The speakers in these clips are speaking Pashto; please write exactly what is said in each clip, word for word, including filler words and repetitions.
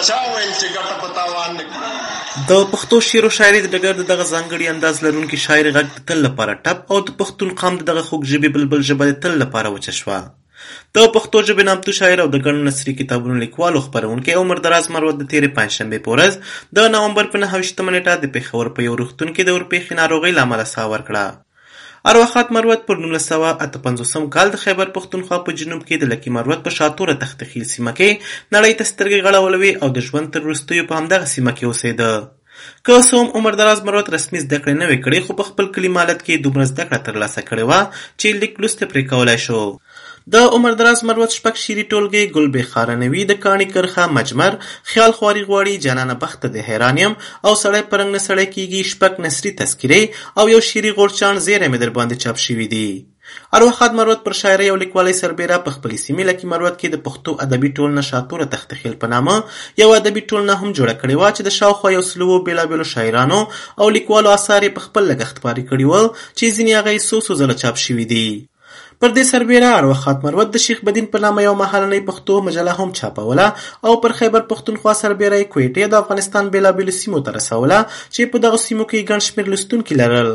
چا ویل چې ګټه په تاوان نه کړي. د پښتو شعر او شاعري د ډګر د دغه ځانګړي انداز لرونکي شاعر غږ د تل لپاره ټپ او د پښتون قام د دغه خوږ ژبې بلبل ژبه د تل لپاره وچه شوه. د پښتو ژبې نامتو شاعر او د ګڼو نثري کتابونو لیکوال او خپرونکی عمر دراز مروت د تېرې پنجشنبې په ورځ د نومبر په نهه ویشتمه نېټه د پېښور په یو روغتون کې د ورپېښې ناروغۍ له امله ساه ورکړه. ارواښاد مروت پر نولس سوه اته پنځوسم کال د خیبر پښتونخوا په جنوب کې د لکي مروت په شاتوره تختخیل سیمه کې نړۍ ته سترګې غړولوي او د ژوند تر وروستیو په همدغه سیمه کې اوسېده. که څه هم عمر دراز مروت رسمي زده کړې نه وې کړې، خو په خپل کلي مالت کې دومره زده کړه ترلاسه کړې وه چې لیک لوست یې پرې کولی شو. د عمر دراز مروت شپږ شعري ټولګې ګل بېخارنوي، د کاڼي کرښه، مجمر، خیال خواري غواړي، جانانه بخته د حیرانیم او سړی په رنګ نه سړی کېږي، شپږ نثري تذکرې او یو شعري غورچاڼ زیری مې در باندې چاپ شوي دي. ارواښاد مروت پر شاعرۍ او لیکوالۍ سربېره په خپلې سیمې لکي مروت کې د پښتو ادبي ټولنه شاتوره تختخیل په نامه یو ادبي ټولنه هم جوړه کړې وه چې د شاوخوا یو سلو بېلابېلو شاعرانو او لیکوالو اثار یې په خپل لګښت پارې کړي ول چې ځینې هغه یې څو څو ځله چاپ شوي دي. پر دې سربېره ارواښاد مروت د شیخ بدین په نامه یو مهالنۍ پښتو مجله هم چاپوله او پر خیبر پښتونخوا سربېره یې کویټې د افغانستان بېلابېلو سیمو ته رسوله چې په دغو سیمو کې ګڼ شمېر لوستونکي لرل.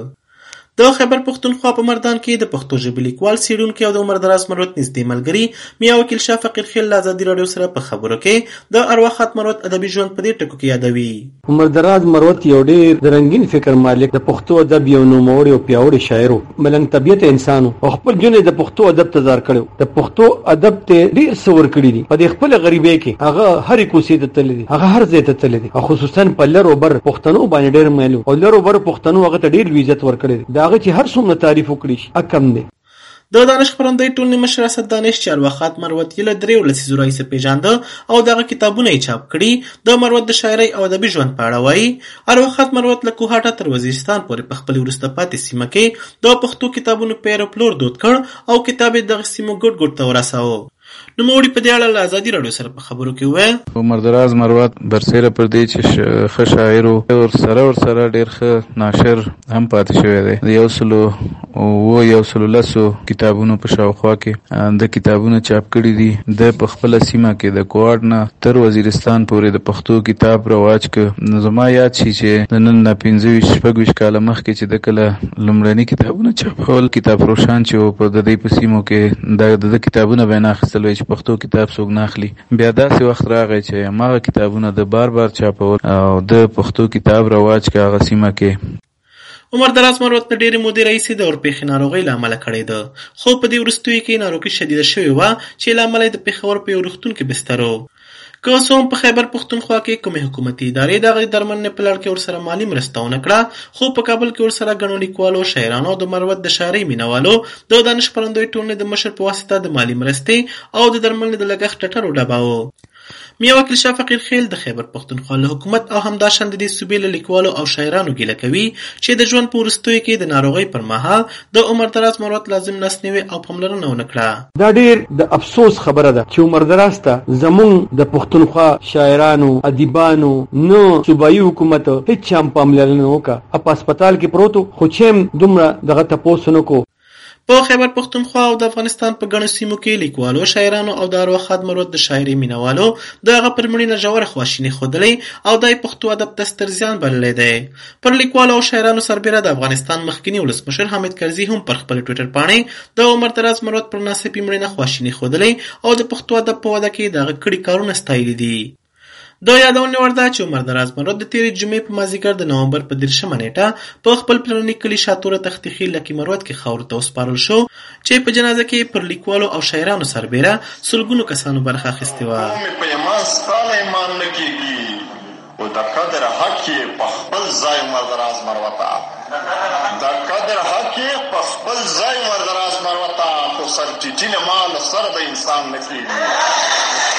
د خیبر پښتونخوا په مردان کې د پښتو ژبې لیکوال، څېړونکی او د عمر دراز مروت نږدې ملګري میا وکیل شاه فقیر خیل له ازادي راډیو سره په خبرو کې د ارواښاد مروت ادبي ژوند په دې ټکو کې یادوي. عمر دراز مروت یو ډېر د رنګین فکر مالک، د پښتو ادب یو نوموړی او پیاوړی شاعر و، ملنګ طبیعت انسان و او خپل ژوند د پښتو ادب ته ځار کړی و. د پښتو ادب ته ډېر څه ورکړي دي. په دې خپله غریبۍ کې هغه هرې کوڅې ته تللی دی، هغه هر ځای ته تللی دی او خصوصا په لر او بر پښتنو باندې ډېر میل و او لر او بر پښتنو هغه ته ډېر لوی عزت ورکړی دی. د هغه چې هر څومره تعریف وکړي شي کم دی. د دانش خپرندوی ټولنې مشر اسد دانش چې ارواښاد مروت یې له درېیو لسیزو راهیسې پېژانده او دغه کتابونه یې چاپ کړي، د مروت د شاعرۍ او ادبي ژوند په اړه وایي. ارواښاد مروت له کوهاټه تر وزیرستان پورې په خپلې وروسته پاتې سیمه کې د پښتو کتابونو پیر او پلور دود کړ او کتاب یې دغه سیمو ګوټ ګوټ ته ورساوه. نوموړي په دې اړه له ازادي راډیو سره په خبرو کې وویل: عمر دراز مروت برسېره پر دې چې ښه شاعر و، ورسره ورسره ډېر ښه ناشر هم پاتې شوی دی. د یو سلو اووه یو سلو لسو کتابونو په شاوخوا کې د کتابونه چاپ کړي دي. د په خپله سیمه کې د کوهاټ نه تر وزیرستان پورې د پښتو کتاب رواج که نو زما یاد شي چې د نن نه پنځه ویشت شپږ ویشت کاله مخکې چې د کله لومړني کتابونه چاپول، کتاب روشان چې و په د دې په سیمو کې د د کتابونه به یې نه اخیستل وی چې پښتو کتاب څوک نه اخلي. بیا داسې وخت راغی چې هماغه کتابونه د بار بار چاپول او د پښتو کتاب رواج که هغه سیمه کې. عمر دراز مروت د ډېرې مودې راهیسې د ورپېښې ناروغۍ له امله کړی ده، خو په دې وروستیو کې ناروغي شدیده شوې وه چې له امله یې د پېښور په یو روغتون کې بستر و. که څه هم په خیبر پښتونخوا کې کومې حکومتي ادارې د هغې درملنې په لړ کې ورسره مالي مرسته ونه کړه، خو په کابل کې ورسره ګڼو لیکوالو، شاعرانو او د مروت د شاعرۍ مینوالو د دانش خپرندوی ټولنې د مشر په واسطه د مالي مرستې او د درملنې د لګښت ټټر وډباوه. میا وکیل شاه فقیر خیل د خیبر پښتونخوا له حکومت او همداشان د دې صوبې له لیکوالو او شاعرانو ګیله کوي چې د ژوند په وروستیو کې د ناروغۍ پر مهال د عمر دراز مروت لازم نسنوي او پاملرنه ونه کړه. دا ډېر د افسوس خبره ده چې عمر دراز ته زمونږ د پښتونخوا شاعرانو، ادیبانو نو صوبایي حکومت هیڅ هم پاملرنه وکړه. په هسپتال کې پروت و خو چې هم دومره دغه تپوس ونه کو. په خیبر پښتونخوا او د افغانستان په ګڼو سیمو کې لیکوالو، شاعرانو او د ارواښاد مروت د شاعرۍ مینوالو د هغه پر مړینه ژوره خواشیني ښودلی او دا یې پښتو ادب ته ستر زیان بللی دی. پر لیکوالو او شاعرانو سربېره د افغانستان مخکیني ولسمشر حامد کرزي هم پر خپل ټویټر پاڼې د عمر دراز مروت پر ناڅاپي مړینه خواشیني ښودلی او د پښتو ادب په وده کې د هغه کړي کارونه ستایلي دي. د یادونې وړ ده چې عمر دراز مروت د تېرې جمعې په مازدیګر د نومبر په دېرشمه نېټه په خپل پلرني کلي شاتوره تختخیل لکي مروت کې خاورو ته وسپارل شو چې په جنازه کې پر لیکوالو او شاعرانو سربېره سلګونو کسانو برخه اخیستې وه. په ایمان ستا له ایمان نه کېږي او د قدر حق یې په خپل ځای عمر دراز مروته، د قدر حق یې په خپل ځای عمر دراز مروته، خو سر ټیټي نه ما له سره د انسان نه کېږي.